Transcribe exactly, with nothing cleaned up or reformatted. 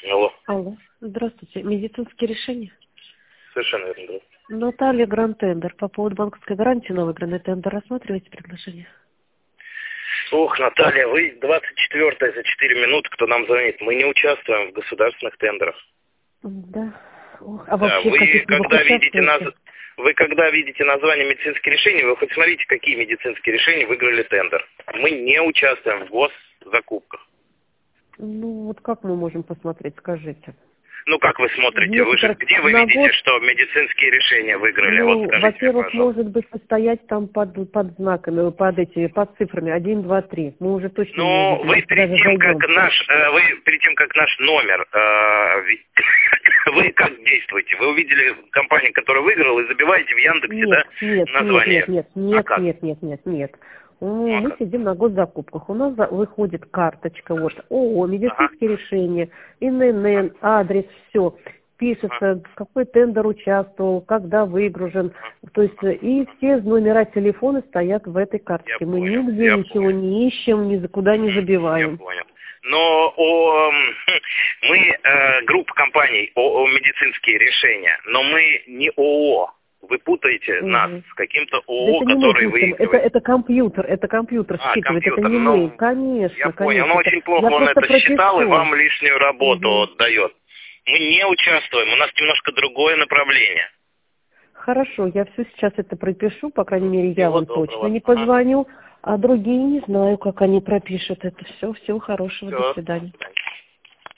Алло. Алло. Здравствуйте. Медицинские решения? Совершенно верно, да. Наталья, Гранд Тендер. По поводу банковской гарантии на выигранный тендер рассматриваете предложение? Ох, Наталья, вы двадцать четвёртая за четыре минуты, кто нам звонит. Мы не участвуем в государственных тендерах. Да. Ох, а Да, вообще в вы каких-либо когда видите наз... участвуете? вы когда видите название медицинских решений, вы хоть смотрите, какие медицинские решения выиграли тендер. Мы не участвуем в госзакупках. Ну, вот как мы можем посмотреть, скажите? Ну, как вы смотрите? Вы же Некоторых где вы на видите, год, что медицинские решения выиграли? Вот ну, скажите мне, во-первых, пожалуйста. может быть состоять там под, под знаками, под эти, под цифрами один, два, три. Мы уже точно не Ну, увидим, вы если перед даже тем, как зайдем. наш, э, вы перед тем, как наш номер, э, ви- вы как действуете? Вы увидели компанию, которая выиграла, и забиваете в Яндексе, Нет, да, нет, нет, название? нет, нет, А нет, как? нет, нет, нет, нет. Ну, М, а Мы как? сидим на госзакупках. У нас за- выходит карточка, вот, ООО, Ага. медицинские решения, ИНН, адрес, все. Ага. Пишется, в какой тендер участвовал, когда выгружен. То есть, э, и все номера телефона стоят в этой Я карточке. Мы понял, нигде я ничего понял. не ищем, ни за куда не Я забиваем. понял. Но о, м, мы э, группа компаний ООО «Медицинские решения», но мы не ООО. Вы путаете нас Мгм. с каким-то Да ООО, это не мы который путаем, это, выигрывает. это компьютер, это компьютер А, считывает, это компьютер. не мы. Ну, я Конечно, понял. Но конечно. Это, очень плохо я он просто это считал и пропишу. вам лишнюю работу Мгм. отдает. Мы не участвуем, у нас немножко другое направление. Хорошо, я все сейчас это пропишу, по крайней мере, я Всего вам точно доброго. не Ага. позвоню, а другие не знаю, как они пропишут это все. Всего хорошего, до Все. До свидания. свидания.